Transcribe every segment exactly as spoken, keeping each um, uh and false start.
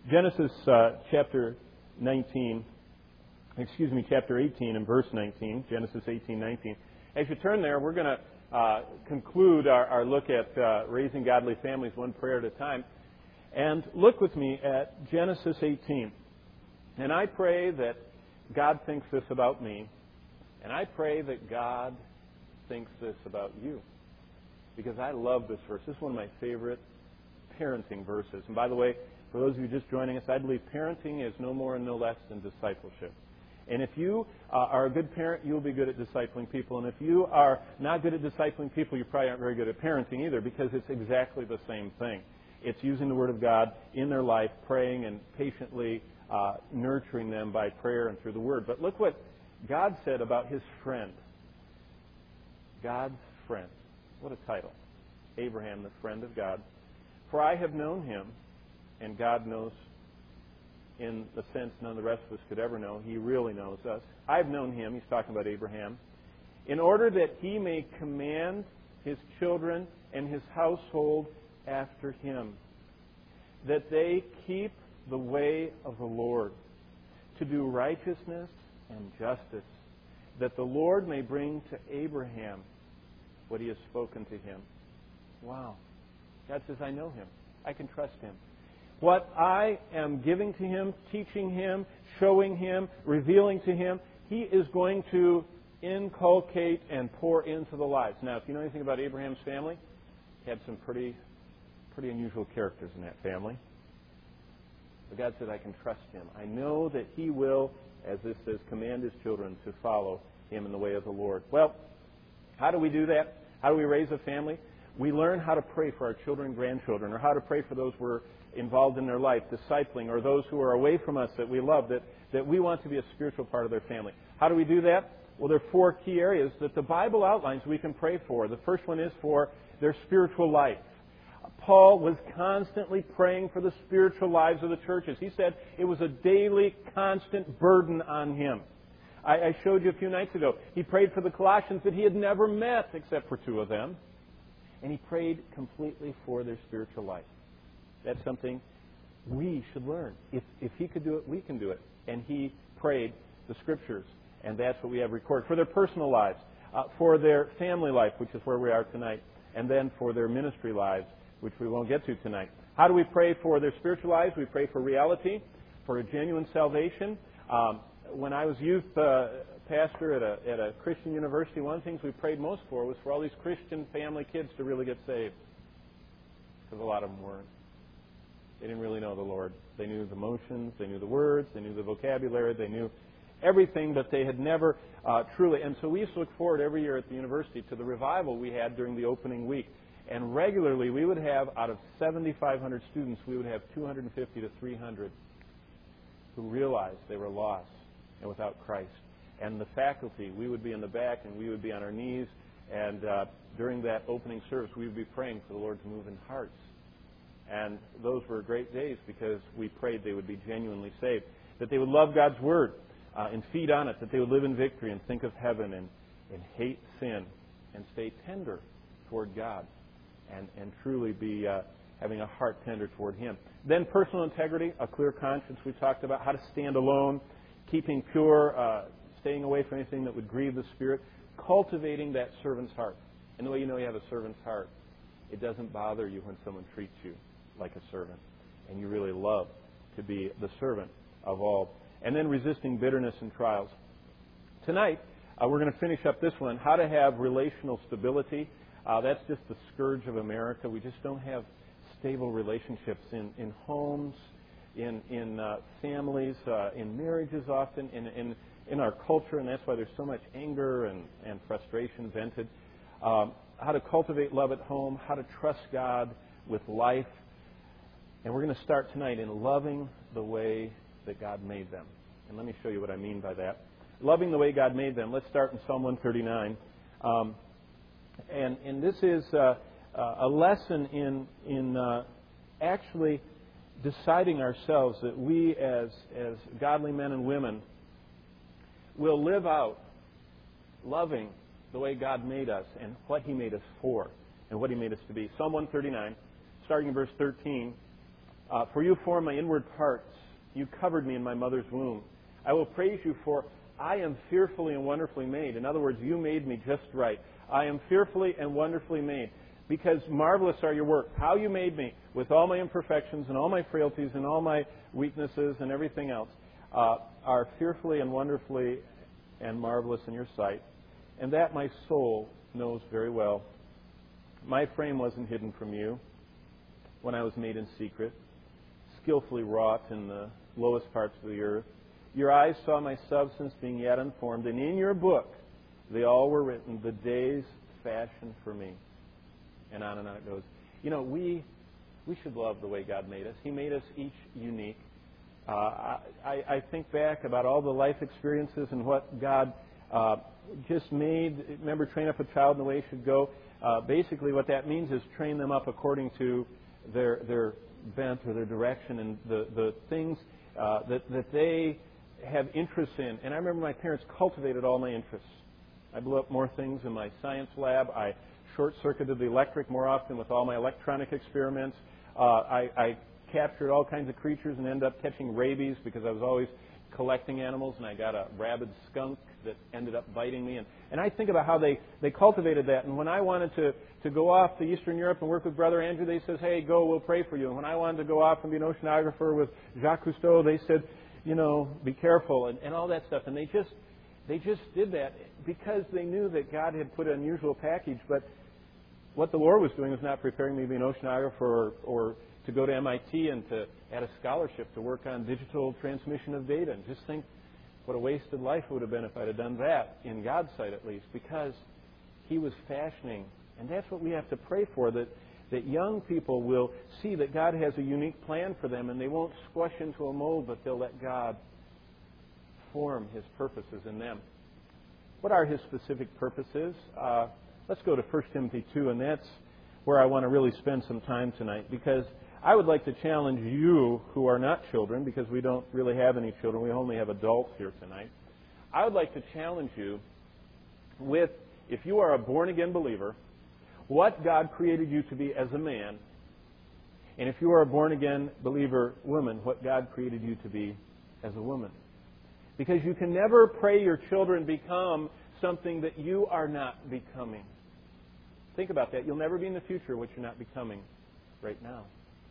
Genesis uh, chapter nineteen, excuse me, chapter eighteen and verse nineteen, Genesis eighteen, nineteen. As you turn there, we're going to uh, conclude our, our look at uh, raising godly families one prayer at a time. And look with me at Genesis eighteen. And I pray that God thinks this about me, and I pray that God thinks this about you, because I love this verse. This is one of my favorite parenting verses. And by the way, for those of you just joining us, I believe parenting is no more and no less than discipleship. And if you uh, are a good parent, you'll be good at discipling people. And if you are not good at discipling people, you probably aren't very good at parenting either, because it's exactly the same thing. It's using the Word of God in their life, praying and patiently uh, nurturing them by prayer and through the Word. But look what God said about His friend. God's friend. What a title. Abraham, the friend of God. For I have known him, and God knows in the sense none of the rest of us could ever know. He really knows us. I've known him, he's talking about Abraham, in order that he may command his children and his household after him, that they keep the way of the Lord, to do righteousness and justice, that the Lord may bring to Abraham what he has spoken to him. Wow. God says, I know him. I can trust him. What I am giving to him, teaching him, showing him, revealing to him, he is going to inculcate and pour into the lives. Now, if you know anything about Abraham's family, he had some pretty, pretty unusual characters in that family. But God said, I can trust him. I know that he will, as this says, command his children to follow him in the way of the Lord. Well, how do we do that? How do we raise a family? We learn how to pray for our children and grandchildren, or how to pray for those we're involved in their life, discipling, or those who are away from us that we love, that, that we want to be a spiritual part of their family. How do we do that? Well, there are four key areas that the Bible outlines we can pray for. The first one is for their spiritual life. Paul was constantly praying for the spiritual lives of the churches. He said it was a daily, constant burden on him. I, I showed you a few nights ago. He prayed for the Colossians that he had never met except for two of them. And he prayed completely for their spiritual life. That's something we should learn. If, if he could do it, we can do it. And he prayed the Scriptures, and that's what we have recorded. For their personal lives, uh, for their family life, which is where we are tonight, and then for their ministry lives, which we won't get to tonight. How do we pray for their spiritual lives? We pray for reality, for a genuine salvation. Um, when I was youth uh, pastor at a, at a Christian university, one of the things we prayed most for was for all these Christian family kids to really get saved, because a lot of them weren't. They didn't really know the Lord. They knew the motions, they knew the words, they knew the vocabulary, they knew everything, but they had never uh, truly. And so we used to look forward every year at the university to the revival we had during the opening week. And regularly we would have, out of seventy-five hundred students, we would have two hundred fifty to three hundred who realized they were lost and without Christ. And the faculty, we would be in the back and we would be on our knees. And uh, during that opening service, we would be praying for the Lord to move in hearts. And those were great days because we prayed they would be genuinely saved, that they would love God's Word uh, and feed on it, that they would live in victory and think of heaven and, and hate sin and stay tender toward God and, and truly be uh, having a heart tender toward Him. Then personal integrity, a clear conscience. We talked about how to stand alone, keeping pure, uh, staying away from anything that would grieve the Spirit, cultivating that servant's heart. And the way you know you have a servant's heart, it doesn't bother you when someone treats you like a servant, and you really love to be the servant of all. And then resisting bitterness and trials. Tonight, uh, we're going to finish up this one, how to have relational stability. Uh, that's just the scourge of America. We just don't have stable relationships in, in homes, in, in uh, families, uh, in marriages often, in, in, in our culture, and that's why there's so much anger and, and frustration vented. Um, how to cultivate love at home, how to trust God with life. And we're going to start tonight in loving the way that God made them. And let me show you what I mean by that. Loving the way God made them. Let's start in Psalm one thirty-nine. Um, and, and this is uh, uh, a lesson in, in uh, actually deciding ourselves that we as, as godly men and women will live out loving the way God made us and what He made us for and what He made us to be. Psalm one thirty-nine, starting in verse thirteen. Uh, for you formed my inward parts. You covered me in my mother's womb. I will praise you, for I am fearfully and wonderfully made. In other words, you made me just right. I am fearfully and wonderfully made, because marvelous are your works. How you made me, with all my imperfections and all my frailties and all my weaknesses and everything else, uh, are fearfully and wonderfully and marvelous in your sight. And that my soul knows very well. My frame wasn't hidden from you when I was made in secret, skillfully wrought in the lowest parts of the earth. Your eyes saw my substance being yet unformed, and in your book they all were written, the days fashioned for me. And on and on it goes. You know, we we should love the way God made us. He made us each unique. Uh, I, I think back about all the life experiences and what God uh, just made. Remember, train up a child in the way he should go. Uh, basically, what that means is train them up according to their their bent or their direction and the, the things uh, that, that they have interests in. And I remember my parents cultivated all my interests. I blew up more things in my science lab. I short-circuited the electric more often with all my electronic experiments. Uh, I, I captured all kinds of creatures and ended up catching rabies because I was always collecting animals, and I got a rabid skunk that ended up biting me. And, and I think about how they, they cultivated that. And when I wanted to, to go off to Eastern Europe and work with Brother Andrew, they says, hey, go, we'll pray for you. And when I wanted to go off and be an oceanographer with Jacques Cousteau, they said, you know, be careful, and, and all that stuff. And they just they just did that because they knew that God had put an unusual package. But what the Lord was doing was not preparing me to be an oceanographer or, or to go to M I T and to add a scholarship to work on digital transmission of data. And just think what a wasted life it would have been if I'd have done that, in God's sight at least, because He was fashioning. And that's what we have to pray for, that, that young people will see that God has a unique plan for them, and they won't squash into a mold, but they'll let God form His purposes in them. What are His specific purposes? Uh, let's go to First Timothy two, and that's where I want to really spend some time tonight, because I would like to challenge you who are not children, because we don't really have any children. We only have adults here tonight. I would like to challenge you with, if you are a born-again believer, what God created you to be as a man, and if you are a born-again believer woman, what God created you to be as a woman. Because you can never pray your children become something that you are not becoming. Think about that. You'll never be in the future what you're not becoming right now.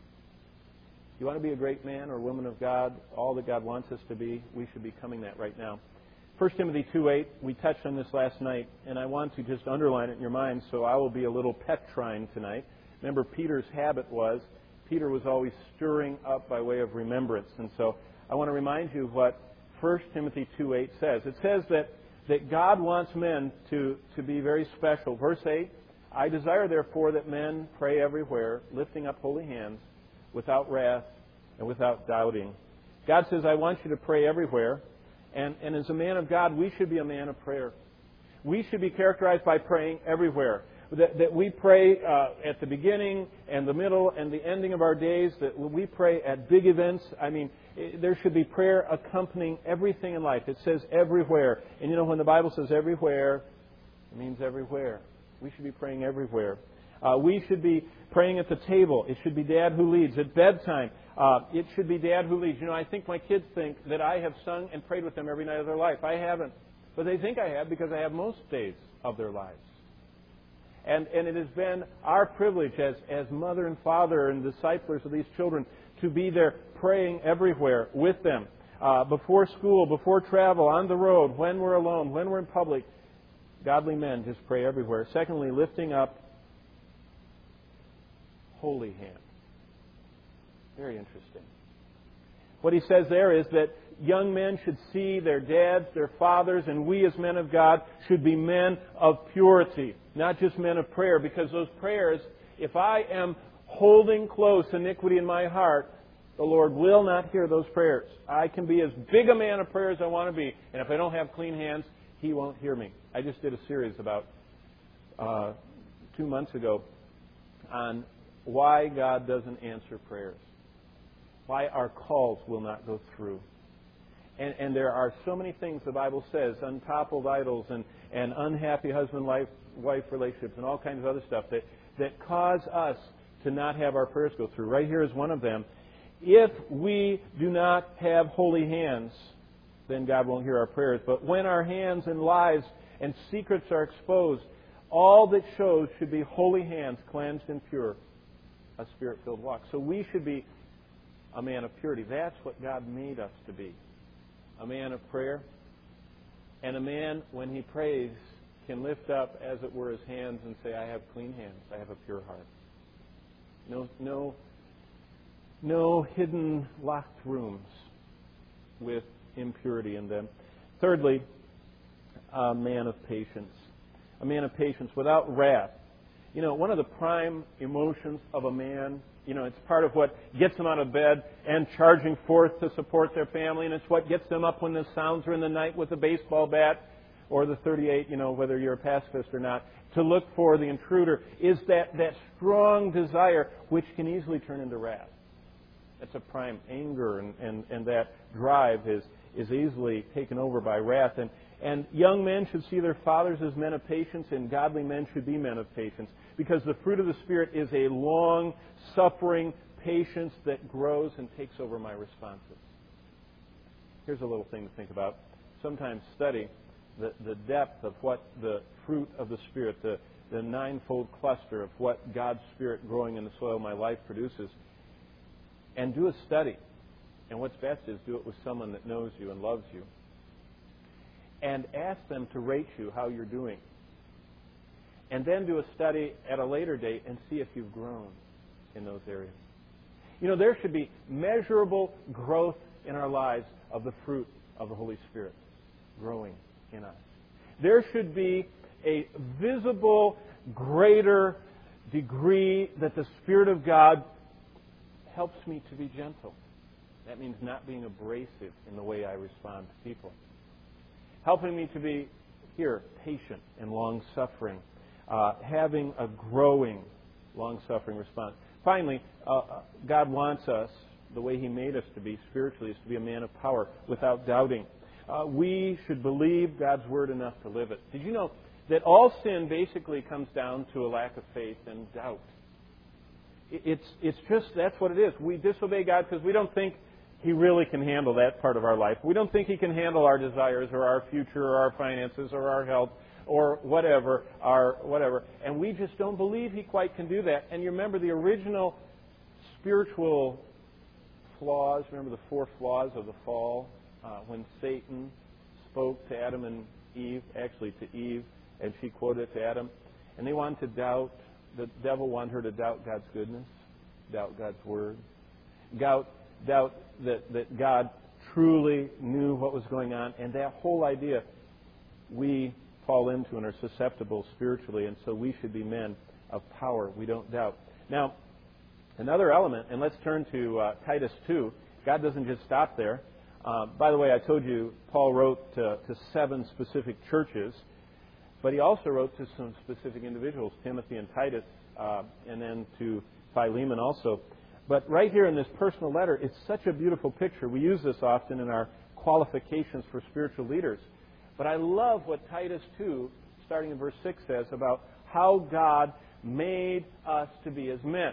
You want to be a great man or woman of God, all that God wants us to be, we should be becoming that right now. First Timothy two eight, we touched on this last night, and I want to just underline it in your mind, so I will be a little petrine tonight. Remember, Peter's habit was, Peter was always stirring up by way of remembrance. And so I want to remind you of what First Timothy two eight says. It says that, that God wants men to, to be very special. Verse eight, I desire therefore that men pray everywhere, lifting up holy hands, without wrath and without doubting. God says, I want you to pray everywhere. And, and as a man of God, we should be a man of prayer. We should be characterized by praying everywhere. That, that we pray uh, at the beginning and the middle and the ending of our days. That we pray at big events. I mean, it, there should be prayer accompanying everything in life. It says everywhere. And you know, when the Bible says everywhere, it means everywhere. We should be praying everywhere. Uh, we should be praying at the table. It should be Dad who leads. At bedtime, uh, it should be Dad who leads. You know, I think my kids think that I have sung and prayed with them every night of their life. I haven't. But they think I have because I have most days of their lives. And, and it has been our privilege as, as mother and father and disciplers of these children to be there praying everywhere with them. Uh, before school, before travel, on the road, when we're alone, when we're in public. Godly men just pray everywhere. Secondly, lifting up holy hand. Very interesting. What he says there is that young men should see their dads, their fathers, and we as men of God should be men of purity, not just men of prayer, because those prayers, if I am holding close iniquity in my heart, the Lord will not hear those prayers. I can be as big a man of prayer as I want to be, and if I don't have clean hands, He won't hear me. I just did a series about uh, two months ago on why God doesn't answer prayers, why our calls will not go through. And, and there are so many things the Bible says, untoppled idols and, and unhappy husband-wife wife relationships and all kinds of other stuff that, that cause us to not have our prayers go through. Right here is one of them. if we do not have holy hands, then God won't hear our prayers. But when our hands and lives and secrets are exposed, all that shows should be holy hands, cleansed and pure, a Spirit-filled walk. So we should be a man of purity. That's what God made us to be. A man of prayer. And a man, when he prays, can lift up, as it were, his hands and say, I have clean hands. I have a pure heart. No, no, no hidden locked rooms with impurity in them. Thirdly, a man of patience. A man of patience without wrath. You know, one of the prime emotions of a man, you know, it's part of what gets them out of bed and charging forth to support their family, and it's what gets them up when the sounds are in the night with the baseball bat or the thirty-eight, you know, whether you're a pacifist or not, to look for the intruder, is that, that strong desire which can easily turn into wrath. That's a prime anger, and, and, and that drive is, is easily taken over by wrath. And, and young men should see their fathers as men of patience, and godly men should be men of patience, because the fruit of the Spirit is a long-suffering patience that grows and takes over my responses. Here's a little thing to think about. Sometimes study the, the depth of what the fruit of the Spirit, the, the ninefold cluster of what God's Spirit growing in the soil of my life produces, and do a study. And what's best is do it with someone that knows you and loves you. And ask them to rate you how you're doing. And then do a study at a later date and see if you've grown in those areas. You know, there should be measurable growth in our lives of the fruit of the Holy Spirit growing in us. There should be a visible, greater degree that the Spirit of God helps me to be gentle. That means not being abrasive in the way I respond to people. Helping me to be, here, patient and long-suffering. Uh, having a growing, long-suffering response. Finally, uh, God wants us, the way He made us to be spiritually, is to be a man of power without doubting. Uh, we should believe God's Word enough to live it. Did you know that all sin basically comes down to a lack of faith and doubt? It's, it's just, that's what it is. We disobey God because we don't think He really can handle that part of our life. We don't think He can handle our desires or our future or our finances or our health or whatever, our whatever. And we just don't believe He quite can do that. And you remember the original spiritual flaws, remember the four flaws of the fall? Uh, when Satan spoke to Adam and Eve, actually to Eve, and she quoted it to Adam, and they wanted to doubt, the devil wanted her to doubt God's goodness, doubt God's Word, doubt, doubt that, that God truly knew what was going on, and that whole idea we fall into and are susceptible spiritually, and so we should be men of power. We don't doubt. Now, another element, and let's turn to uh, Titus two. God doesn't just stop there. Uh, by the way, I told you Paul wrote to, to seven specific churches, but he also wrote to some specific individuals, Timothy and Titus, uh, and then to Philemon also. But right here in this personal letter, it's such a beautiful picture. We use this often in our qualifications for spiritual leaders. But I love what Titus two, starting in verse six, says about how God made us to be as men.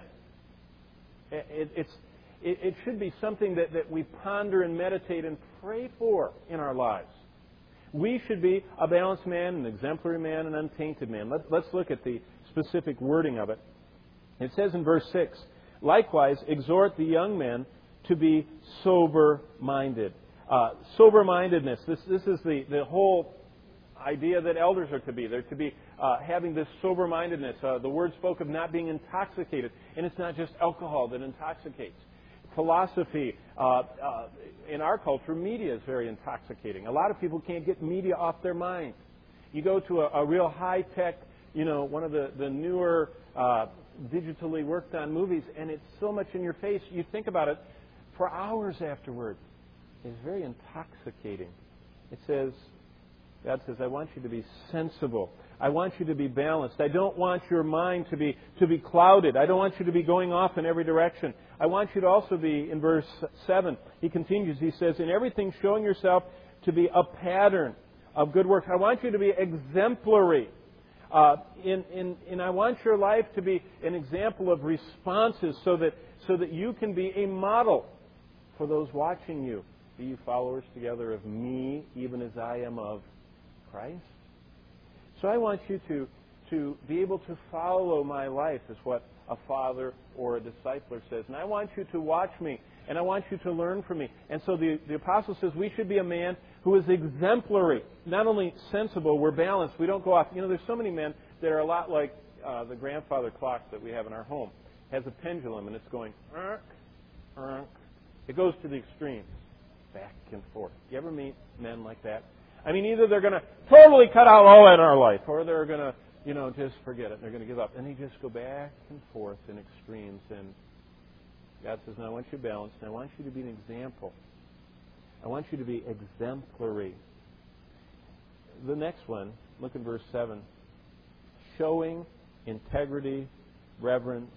It, it's, it, it should be something that, that we ponder and meditate and pray for in our lives. We should be a balanced man, an exemplary man, an untainted man. Let, let's look at the specific wording of it. It says in verse six, likewise, exhort the young men to be sober-minded. Uh, sober-mindedness, this, this is the, the whole idea that elders are to be. They're to be uh, having this sober-mindedness. Uh, the word spoke of not being intoxicated, and it's not just alcohol that intoxicates. Philosophy, uh, uh, in our culture, media is very intoxicating. A lot of people can't get media off their mind. You go to a, a real high-tech, you know, one of the, the newer uh, digitally worked on movies, and it's so much in your face, you think about it for hours afterward. It's very intoxicating. It says, God says, I want you to be sensible. I want you to be balanced. I don't want your mind to be to be clouded. I don't want you to be going off in every direction. I want you to also be, in verse seven, he continues, he says, in everything showing yourself to be a pattern of good works. I want you to be exemplary. Uh, in, in, and I want your life to be an example of responses so that, so that you can be a model for those watching you. Be you followers together of me, even as I am of Christ. So I want you to, to be able to follow my life, is what a father or a discipler says. And I want you to watch me, and I want you to learn from me. And so the, the apostle says we should be a man who is exemplary, not only sensible, we're balanced. We don't go off. You know, there's so many men that are a lot like uh, the grandfather clock that we have in our home. It has a pendulum, and it's going, erk, erk. It goes to the extremes, back and forth. You ever meet men like that? I mean, either they're going to totally cut out all that in our life, or they're going to, you know, just forget it. They're going to give up. And they just go back and forth in extremes. And God says, no, I want you balanced, and I want you to be an example. I want you to be exemplary. The next one, look at verse seven. Showing integrity, reverence,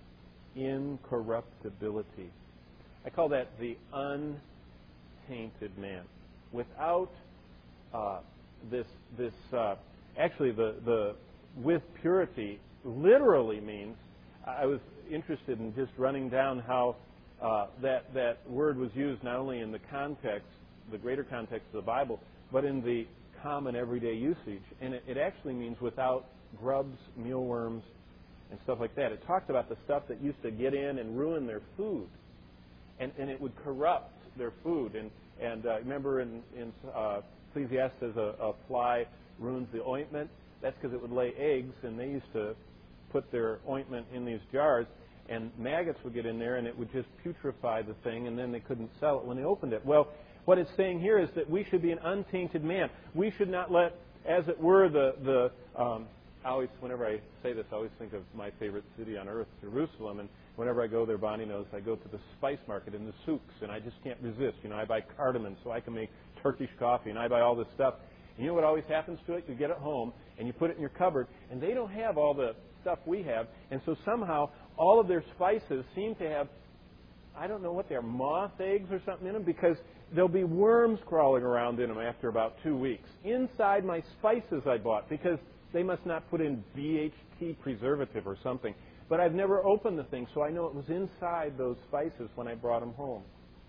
incorruptibility. I call that the untainted man. Without uh, this, this uh, actually the, the with purity literally means, I was interested in just running down how uh, that, that word was used not only in the context, the greater context of the Bible, but in the common everyday usage. And it, it actually means without grubs, mealworms, and stuff like that. It talked about the stuff that used to get in and ruin their food. And, and it would corrupt their food. And, and uh, remember in, in uh, Ecclesiastes, a, a fly ruins the ointment. That's because it would lay eggs, and they used to put their ointment in these jars, and maggots would get in there, and it would just putrefy the thing, and then they couldn't sell it when they opened it. Well, what it's saying here is that we should be an untainted man. We should not let, as it were, the... the um, I always, whenever I say this, I always think of my favorite city on earth, Jerusalem. And whenever I go there, Bonnie knows, I go to the spice market in the souks, and I just can't resist. You know, I buy cardamom so I can make Turkish coffee, and I buy all this stuff. And you know what always happens to it? You get it home, and you put it in your cupboard, and they don't have all the stuff we have. And so somehow, all of their spices seem to have, I don't know what they are, moth eggs or something in them, because there'll be worms crawling around in them after about two weeks. Inside my spices I bought, because they must not put in B H T preservative or something. But I've never opened the thing, so I know it was inside those spices when I brought them home.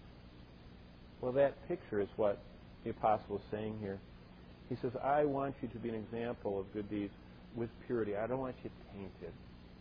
Well, that picture is what the apostle is saying here. He says, I want you to be an example of good deeds with purity. I don't want you tainted.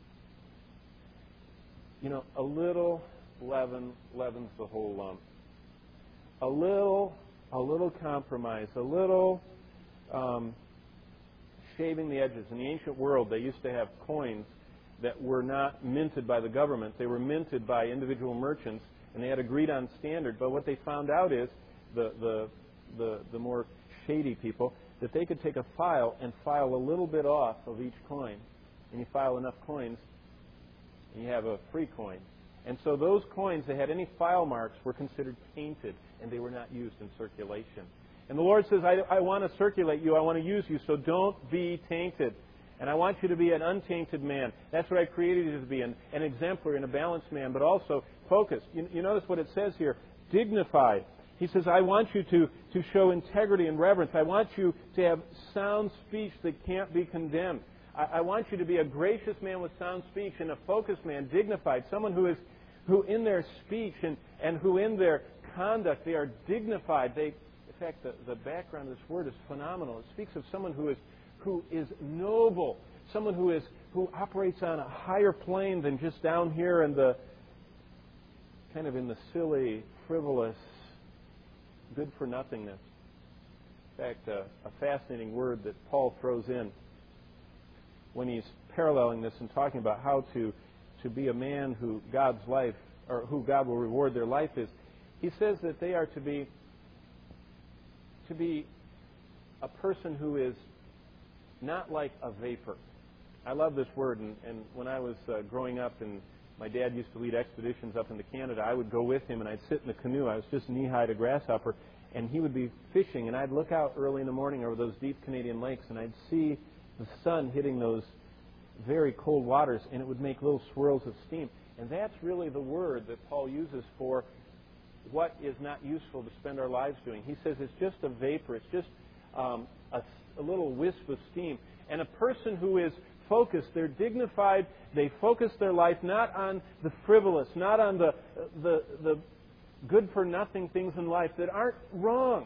You know, a little leaven leavens the whole lump. A little, a little compromise, a little... Um, shaving the edges. In the ancient world, they used to have coins that were not minted by the government. They were minted by individual merchants, and they had agreed on standard. But what they found out is, the, the, the, the more shady people, that they could take a file and file a little bit off of each coin. And you file enough coins, and you have a free coin. And so those coins that had any file marks were considered tainted, and they were not used in circulation. And the Lord says, I, I want to circulate you. I want to use you, so don't be tainted. And I want you to be an untainted man. That's what I created you to be, an, an exemplary and a balanced man, but also focused. You, you notice what it says here, dignified. He says, I want you to, to show integrity and reverence. I want you to have sound speech that can't be condemned. I, I want you to be a gracious man with sound speech and a focused man, dignified, someone who is who in their speech and, and who in their conduct, they are dignified. They In fact, the, the background of this word is phenomenal. It speaks of someone who is who is noble, someone who is who operates on a higher plane than just down here in the kind of in the silly, frivolous, good for nothingness. In fact, uh, a fascinating word that Paul throws in when he's paralleling this and talking about how to to be a man who God's life or who God will reward their life is, he says that they are to be to be a person who is not like a vapor. I love this word, and, and when I was uh, growing up, and my dad used to lead expeditions up into Canada, I would go with him, and I'd sit in the canoe. I was just knee-high to grasshopper, and he would be fishing, and I'd look out early in the morning over those deep Canadian lakes, and I'd see the sun hitting those very cold waters, and it would make little swirls of steam. And that's really the word that Paul uses for what is not useful to spend our lives doing. He says it's just a vapor. It's just um, a, a little wisp of steam. And a person who is focused, they're dignified, they focus their life not on the frivolous, not on the, the, the good-for-nothing things in life that aren't wrong.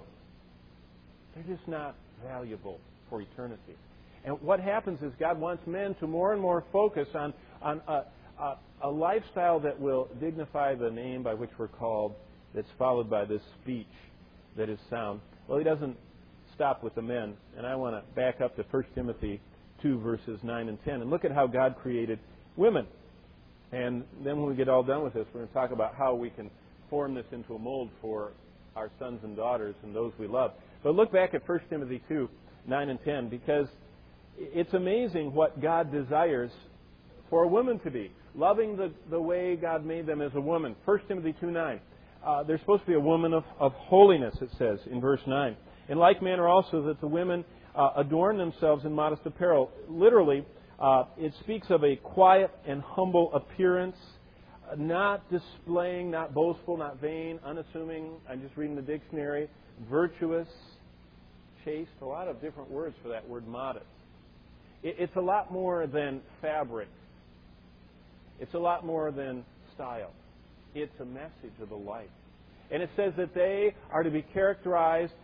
They're just not valuable for eternity. And what happens is God wants men to more and more focus on, on a, a, a lifestyle that will dignify the name by which we're called, that's followed by this speech that is sound. Well, he doesn't stop with the men, and I want to back up to First Timothy two, verses nine and ten, and look at how God created women. And then when we get all done with this, we're going to talk about how we can form this into a mold for our sons and daughters and those we love. But look back at First Timothy two, nine and ten, because it's amazing what God desires for a woman to be, loving the, the way God made them as a woman. First Timothy two, nine. Uh, they're supposed to be a woman of, of holiness, it says in verse nine. In like manner also that the women uh, adorn themselves in modest apparel. Literally, uh, it speaks of a quiet and humble appearance, uh, not displaying, not boastful, not vain, unassuming. I'm just reading the dictionary. Virtuous, chaste, a lot of different words for that word modest. It, it's a lot more than fabric. It's a lot more than style. It's a message of the life. And it says that they are to be characterized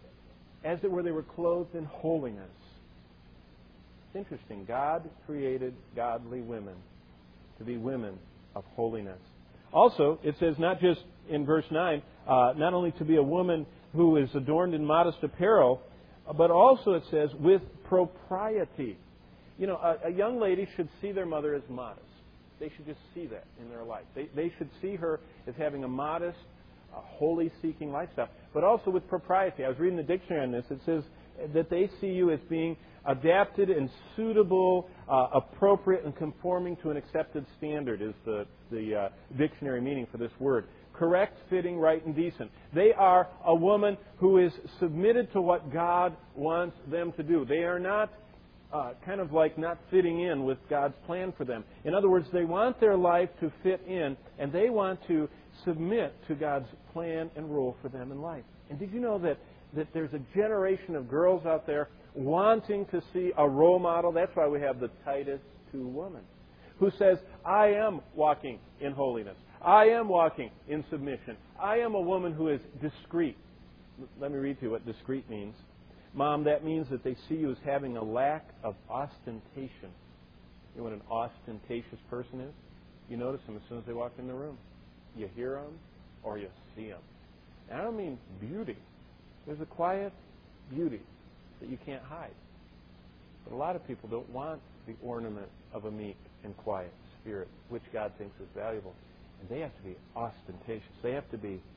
as it were they were clothed in holiness. It's interesting. God created godly women to be women of holiness. Also, it says not just in verse nine, uh, not only to be a woman who is adorned in modest apparel, but also it says with propriety. You know, a, a young lady should see their mother as modest. They should just see that in their life. They, they should see her as having a modest, a holy-seeking lifestyle, but also with propriety. I was reading the dictionary on this. It says that they see you as being adapted and suitable, uh, appropriate, and conforming to an accepted standard is the, the uh, dictionary meaning for this word. Correct, fitting, right, and decent. They are a woman who is submitted to what God wants them to do. They are not uh, kind of like not fitting in with God's plan for them. In other words, they want their life to fit in, and they want to submit to God's plan and rule for them in life. And did you know that, that there's a generation of girls out there wanting to see a role model? That's why we have the Titus two woman, who says, I am walking in holiness. I am walking in submission. I am a woman who is discreet. Let me read to you what discreet means. Mom, that means that they see you as having a lack of ostentation. You know what an ostentatious person is? You notice them as soon as they walk in the room. You hear them or you see them. And I don't mean beauty. There's a quiet beauty that you can't hide. But a lot of people don't want the ornament of a meek and quiet spirit, which God thinks is valuable. And they have to be ostentatious. They have to be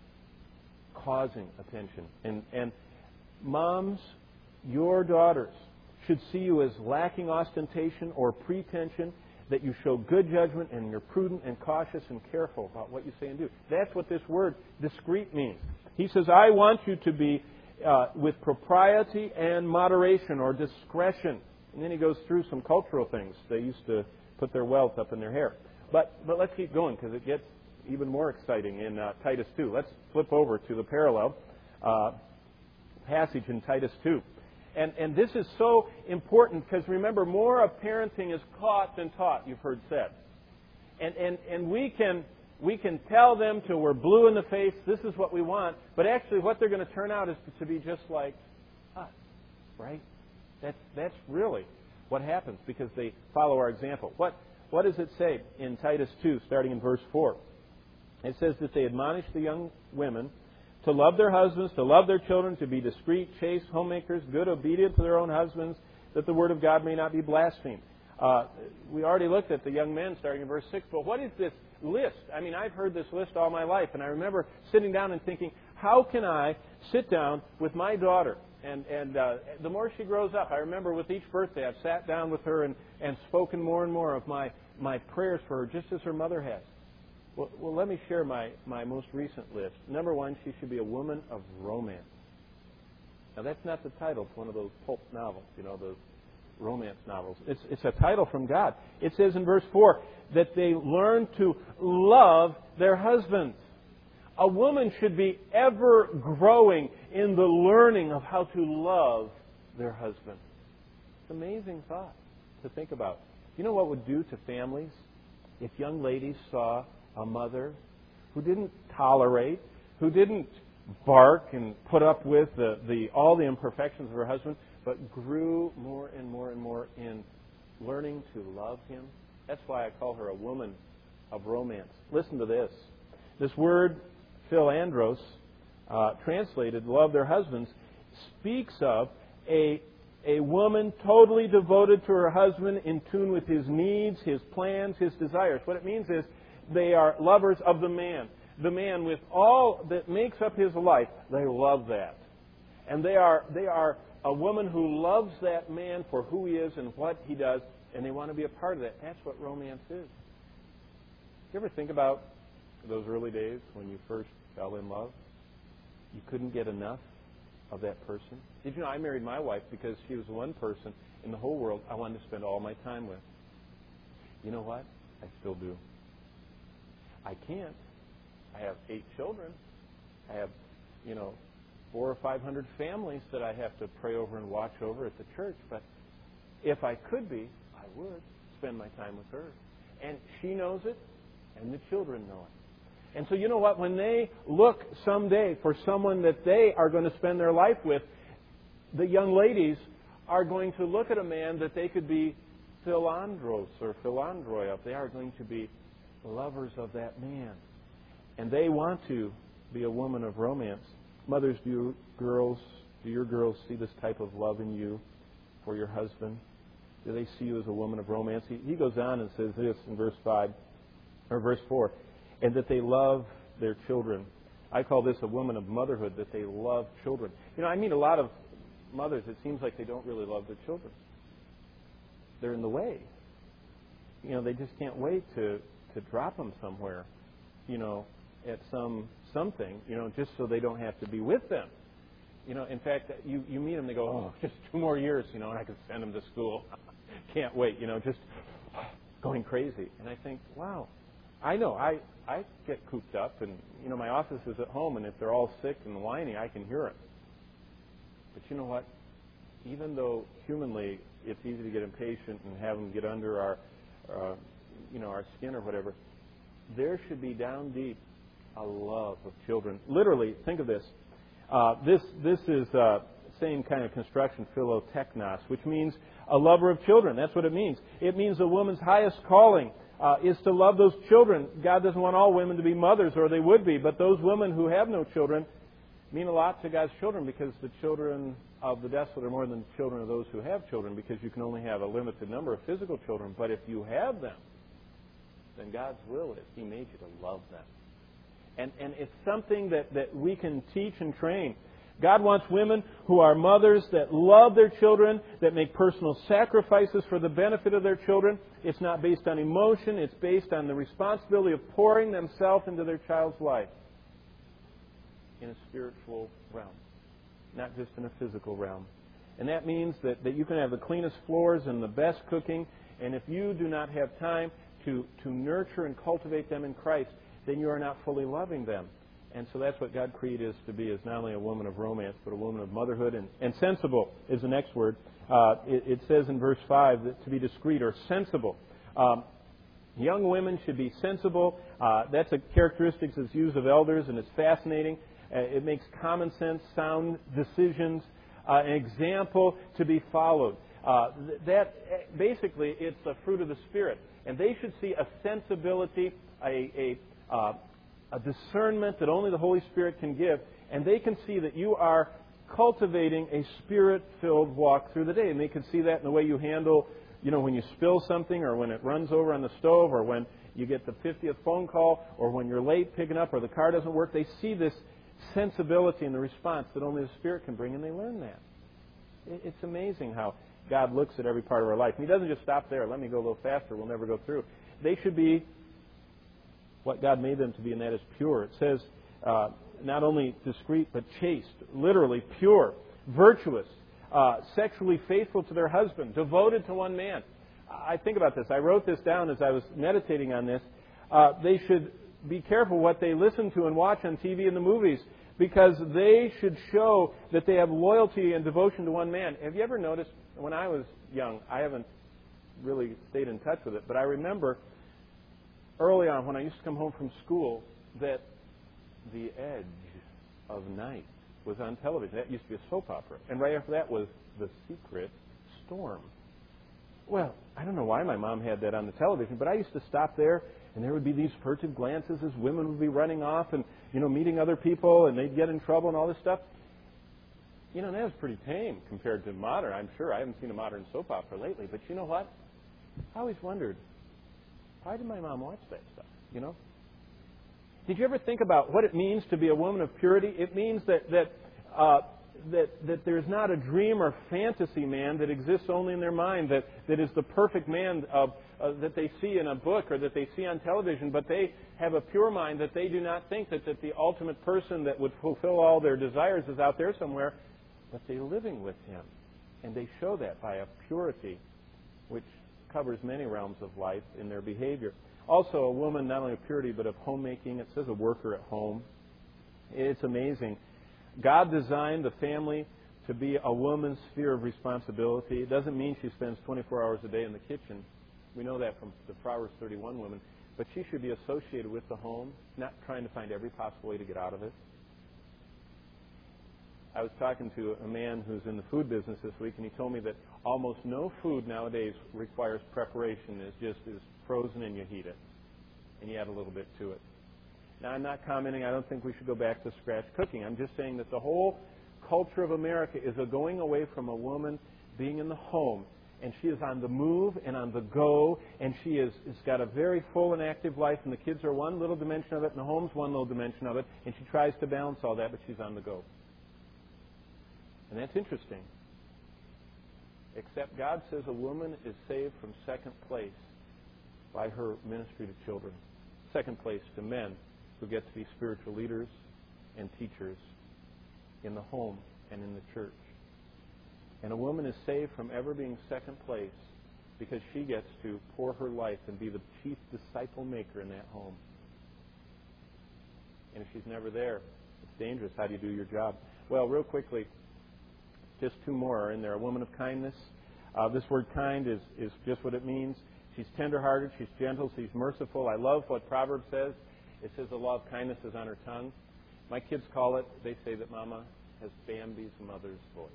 causing attention. And, and moms, your daughters should see you as lacking ostentation or pretension, that you show good judgment and you're prudent and cautious and careful about what you say and do. That's what this word discreet means. He says, I want you to be uh, with propriety and moderation or discretion. And then he goes through some cultural things. They used to put their wealth up in their hair. But but let's keep going because it gets even more exciting in uh, Titus two. Let's flip over to the parallel uh, passage in Titus two. And, and this is so important because, remember, more of parenting is caught than taught, you've heard said. And, and, and we can we can tell them till we're blue in the face, this is what we want, but actually what they're going to turn out is to be just like us, right? That's, that's really what happens because they follow our example. What, what does it say in Titus two, starting in verse four? It says that they admonish the young women to love their husbands, to love their children, to be discreet, chaste, homemakers, good, obedient to their own husbands, that the word of God may not be blasphemed. Uh, we already looked at the young men starting in verse six, but what is this list? I mean, I've heard this list all my life, and I remember sitting down and thinking, how can I sit down with my daughter? And, and uh, the more she grows up, I remember with each birthday, I've sat down with her and, and spoken more and more of my, my prayers for her, just as her mother has. Well, well, let me share my, my most recent list. Number one, she should be a woman of romance. Now, that's not the title to one of those pulp novels, you know, those romance novels. It's, it's a title from God. It says in verse four that they learn to love their husbands. A woman should be ever growing in the learning of how to love their husband. It's an amazing thought to think about. You know what would do to families if young ladies saw a mother who didn't tolerate, who didn't bark and put up with the, the all the imperfections of her husband, but grew more and more and more in learning to love him. That's why I call her a woman of romance. Listen to this. This word, philandros, uh, translated, love their husbands, speaks of a, a woman totally devoted to her husband, in tune with his needs, his plans, his desires. What it means is they are lovers of the man. The man with all that makes up his life, they love that. And they are they are a woman who loves that man for who he is and what he does, and they want to be a part of that. That's what romance is. You ever think about those early days when you first fell in love? You couldn't get enough of that person. Did you know I married my wife because she was the one person in the whole world I wanted to spend all my time with? You know what? I still do. I can't. I have eight children. I have, you know, four or five hundred families that I have to pray over and watch over at the church. But if I could be, I would spend my time with her. And she knows it, and the children know it. And so you know what? When they look someday for someone that they are going to spend their life with, the young ladies are going to look at a man that they could be philandros or philandroi of. They are going to be lovers of that man. And they want to be a woman of romance. Mothers, do you girls, do your girls see this type of love in you for your husband? Do they see you as a woman of romance? He, he goes on and says this in verse five, or verse four, and that they love their children. I call this a woman of motherhood, that they love children. You know, I meet a lot of mothers, it seems like they don't really love their children. They're in the way. You know, they just can't wait to, to drop them somewhere, you know, at some something, you know, just so they don't have to be with them. You know, in fact, you, you meet them, they go, oh, just two more years, you know, and I can send them to school. Can't wait, you know, just going crazy. And I think, wow, I know, I, I get cooped up, and, you know, my office is at home, and if they're all sick and whining, I can hear it. But you know what? Even though humanly it's easy to get impatient and have them get under our, uh, you know, our skin or whatever, there should be down deep a love of children. Literally, think of this. Uh, this this is uh, same kind of construction, philotechnos, which means a lover of children. That's what it means. It means a woman's highest calling uh, is to love those children. God doesn't want all women to be mothers, or they would be, but those women who have no children mean a lot to God's children, because the children of the desolate are more than the children of those who have children, because you can only have a limited number of physical children. But if you have them, then God's will is He made you to love them. And, and it's something that, that we can teach and train. God wants women who are mothers that love their children, that make personal sacrifices for the benefit of their children. It's not based on emotion. It's based on the responsibility of pouring themselves into their child's life in a spiritual realm, not just in a physical realm. And that means that, that you can have the cleanest floors and the best cooking, and if you do not have time to, to nurture and cultivate them in Christ, then you are not fully loving them. And so that's what God created us to be, is not only a woman of romance, but a woman of motherhood. And, and sensible is the next word. Uh, it, it says in verse five that to be discreet or sensible. Um, young women should be sensible. Uh, that's a characteristic that's used of elders, and it's fascinating. Uh, it makes common sense, sound decisions, uh, an example to be followed. Uh, th- that basically, it's the fruit of the Spirit. And they should see a sensibility, a, a Uh, a discernment that only the Holy Spirit can give, and they can see that you are cultivating a Spirit-filled walk through the day. And they can see that in the way you handle, you know, when you spill something, or when it runs over on the stove, or when you get the fiftieth phone call, or when you're late picking up, or the car doesn't work. They see this sensibility in the response that only the Spirit can bring, and they learn that. It's amazing how God looks at every part of our life. And He doesn't just stop there. Let me go a little faster. We'll never go through. They should be what God made them to be, and that is pure. It says uh, not only discreet, but chaste, literally pure, virtuous, uh, sexually faithful to their husband, devoted to one man. I think about this. I wrote this down as I was meditating on this. Uh, they should be careful what they listen to and watch on T V and the movies, because they should show that they have loyalty and devotion to one man. Have you ever noticed, when I was young, I haven't really stayed in touch with it, but I remember early on, when I used to come home from school, that The Edge of Night was on television. That used to be a soap opera. And right after that was The Secret Storm. Well, I don't know why my mom had that on the television, but I used to stop there, and there would be these furtive glances as women would be running off and, you know, meeting other people, and they'd get in trouble and all this stuff. You know, that was pretty tame compared to modern. I'm sure I haven't seen a modern soap opera lately, but you know what? I always wondered, why did my mom watch that stuff, you know? Did you ever think about what it means to be a woman of purity? It means that that uh, that that there's not a dream or fantasy man that exists only in their mind, that, that is the perfect man of, uh, that they see in a book or that they see on television, but they have a pure mind, that they do not think that, that the ultimate person that would fulfill all their desires is out there somewhere, but they're living with Him. And they show that by a purity which covers many realms of life in their behavior. Also, a woman not only of purity, but of homemaking. It says a worker at home. It's amazing. God designed the family to be a woman's sphere of responsibility. It doesn't mean she spends twenty-four hours a day in the kitchen. We know that from the Proverbs thirty-one woman. But she should be associated with the home, not trying to find every possible way to get out of it. I was talking to a man who's in the food business this week, and he told me that almost no food nowadays requires preparation. It's just is frozen and you heat it, and you add a little bit to it. Now, I'm not commenting. I don't think we should go back to scratch cooking. I'm just saying that the whole culture of America is a going away from a woman being in the home, and she is on the move and on the go, and she is has got a very full and active life, and the kids are one little dimension of it, and the home's one little dimension of it, and she tries to balance all that, but she's on the go. And that's interesting. Except God says a woman is saved from second place by her ministry to children. Second place to men who get to be spiritual leaders and teachers in the home and in the church. And a woman is saved from ever being second place because she gets to pour her life and be the chief disciple maker in that home. And if she's never there, it's dangerous. How do you do your job? Well, real quickly, just two more are in there. A woman of kindness. Uh, this word kind is, is just what it means. She's tenderhearted, she's gentle, she's merciful. I love what Proverbs says. It says the law of kindness is on her tongue. My kids call it, they say that Mama has Bambi's mother's voice.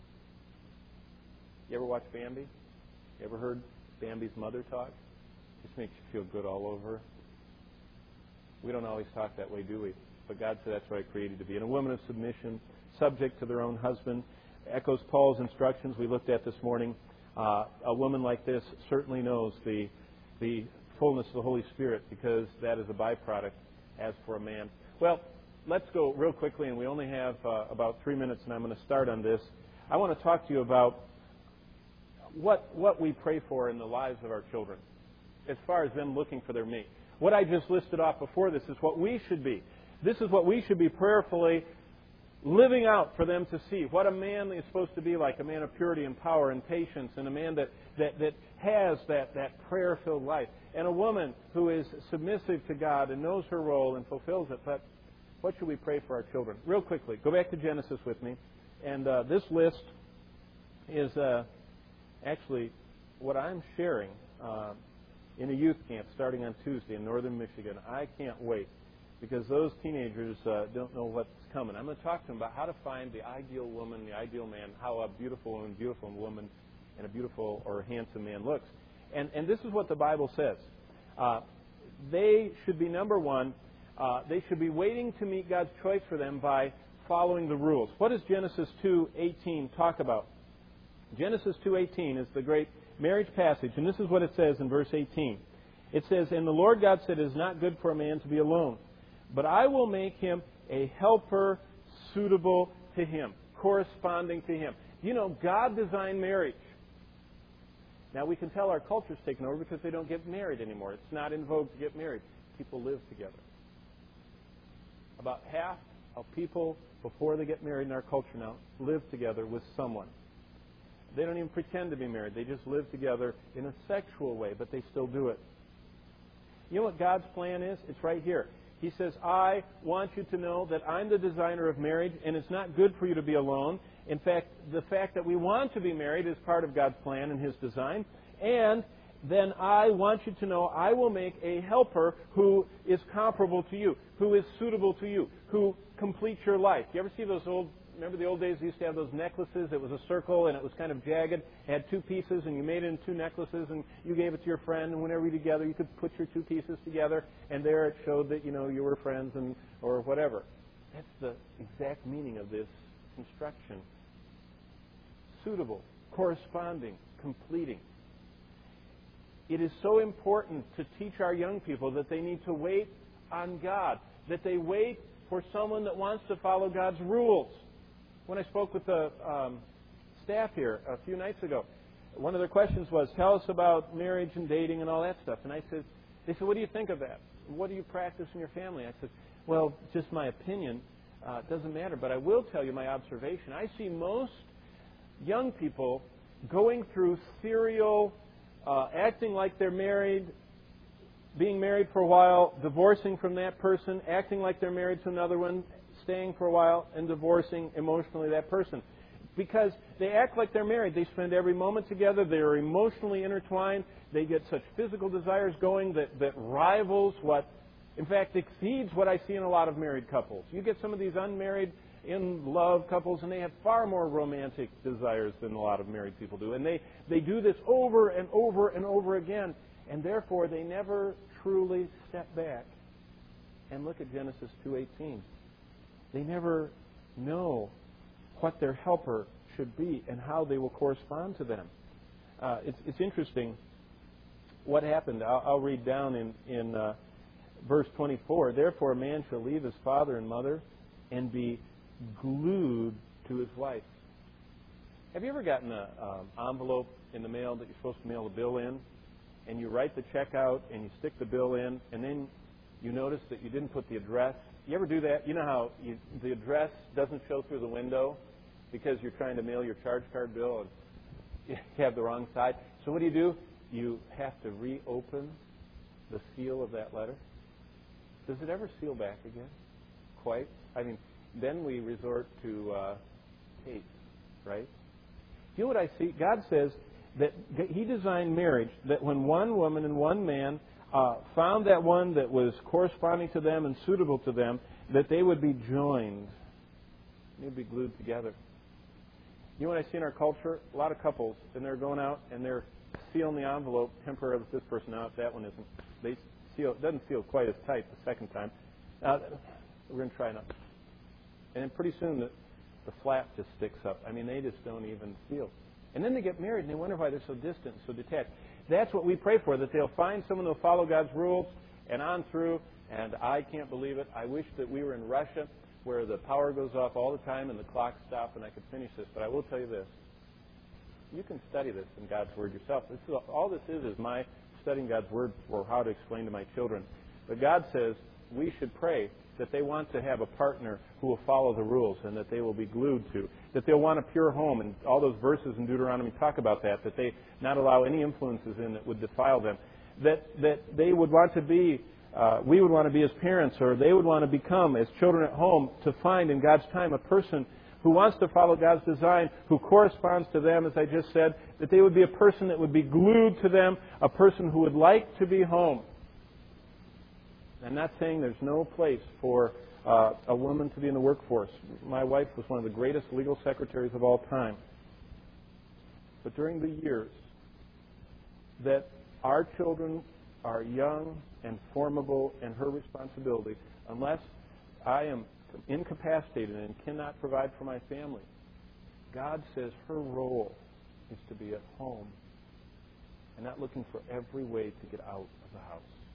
You ever watch Bambi? You ever heard Bambi's mother talk? It just makes you feel good all over. We don't always talk that way, do we? But God said that's what I created to be. And a woman of submission, subject to their own husband, echoes Paul's instructions we looked at this morning. Uh, a woman like this certainly knows the the fullness of the Holy Spirit because that is a byproduct as for a man. Well, let's go real quickly, and we only have uh, about three minutes, and I'm going to start on this. I want to talk to you about what what we pray for in the lives of our children as far as them looking for their mate. What I just listed off before this is what we should be. This is what we should be prayerfully living out for them to see what a man is supposed to be like, a man of purity and power and patience, and a man that, that, that has that, that prayer-filled life, and a woman who is submissive to God and knows her role and fulfills it. But what should we pray for our children? Real quickly, go back to Genesis with me, and uh, this list is uh, actually what I'm sharing uh, in a youth camp starting on Tuesday in northern Michigan. I can't wait, because those teenagers uh, don't know what's coming. I'm going to talk to them about how to find the ideal woman, the ideal man, how a beautiful and beautiful woman and a beautiful or handsome man looks. And, and this is what the Bible says. Uh, they should be, number one, uh, they should be waiting to meet God's choice for them by following the rules. What does Genesis two eighteen talk about? Genesis two eighteen is the great marriage passage, and this is what it says in verse eighteen. It says, "And the Lord God said, it is not good for a man to be alone, but I will make him a helper suitable to him," corresponding to him. You know, God designed marriage. Now, we can tell our culture's taken over because they don't get married anymore. It's not in vogue to get married. People live together. About half of people, before they get married in our culture now, live together with someone. They don't even pretend to be married. They just live together in a sexual way, but they still do it. You know what God's plan is? It's right here. He says, I want you to know that I'm the designer of marriage, and it's not good for you to be alone. In fact, the fact that we want to be married is part of God's plan and His design. And then I want you to know I will make a helper who is comparable to you, who is suitable to you, who completes your life. You ever see those old, remember the old days they used to have those necklaces? It was a circle and it was kind of jagged. It had two pieces and you made it into two necklaces and you gave it to your friend, and whenever you were together you could put your two pieces together and there it showed that, you know, you were friends and or whatever. That's the exact meaning of this construction. Suitable, corresponding, completing. It is so important to teach our young people that they need to wait on God, that they wait for someone that wants to follow God's rules. When I spoke with the um, staff here a few nights ago, one of their questions was, tell us about marriage and dating and all that stuff. And I said, they said, what do you think of that? What do you practice in your family? I said, well, just my opinion. Uh, it doesn't matter, but I will tell you my observation. I see most young people going through serial, uh, acting like they're married, being married for a while, divorcing from that person, acting like they're married to another one, staying for a while, and divorcing emotionally that person. Because they act like they're married. They spend every moment together. They are emotionally intertwined. They get such physical desires going that, that rivals what, in fact, exceeds what I see in a lot of married couples. You get some of these unmarried, in-love couples, and they have far more romantic desires than a lot of married people do. And they, they do this over and over and over again. And therefore, they never truly step back and look at Genesis two eighteen. They never know what their helper should be and how they will correspond to them. Uh, it's, it's interesting what happened. I'll, I'll read down in, in uh, verse twenty-four. Therefore, a man shall leave his father and mother and be glued to his wife. Have you ever gotten an um, envelope in the mail that you're supposed to mail a bill in, and you write the check out and you stick the bill in, and then you notice that you didn't put the address? You ever do that? You know how you, the address doesn't show through the window because you're trying to mail your charge card bill and you have the wrong side. So what do you do? You have to reopen the seal of that letter. Does it ever seal back again? Quite. I mean, then we resort to uh, tape, right? You know what I see? God says that He designed marriage, that when one woman and one man uh, found that one that was corresponding to them and suitable to them, that they would be joined. They'd be glued together. You know what I see in our culture? A lot of couples, and they're going out and they're sealing the envelope temporarily with this person out, that one isn't. They seal, it doesn't seal quite as tight the second time. Uh, we're going to try another. And then pretty soon the, the flap just sticks up. I mean, they just don't even seal. And then they get married and they wonder why they're so distant, so detached. That's what we pray for, that they'll find someone who'll follow God's rules and on through. And I can't believe it. I wish that we were in Russia where the power goes off all the time and the clock stops and I could finish this. But I will tell you this. You can study this in God's Word yourself. This is, all this is is my studying God's Word for how to explain to my children. But God says we should pray that they want to have a partner who will follow the rules and that they will be glued to, that they'll want a pure home, and all those verses in Deuteronomy talk about that, that they not allow any influences in that would defile them, that, that they would want to be, uh, we would want to be as parents, or they would want to become as children at home, to find in God's time a person who wants to follow God's design, who corresponds to them, as I just said, that they would be a person that would be glued to them, a person who would like to be home. I'm not saying there's no place for uh, a woman to be in the workforce. My wife was one of the greatest legal secretaries of all time. But during the years that our children are young and formable and her responsibility, unless I am incapacitated and cannot provide for my family, God says her role is to be at home and not looking for every way to get out of the house.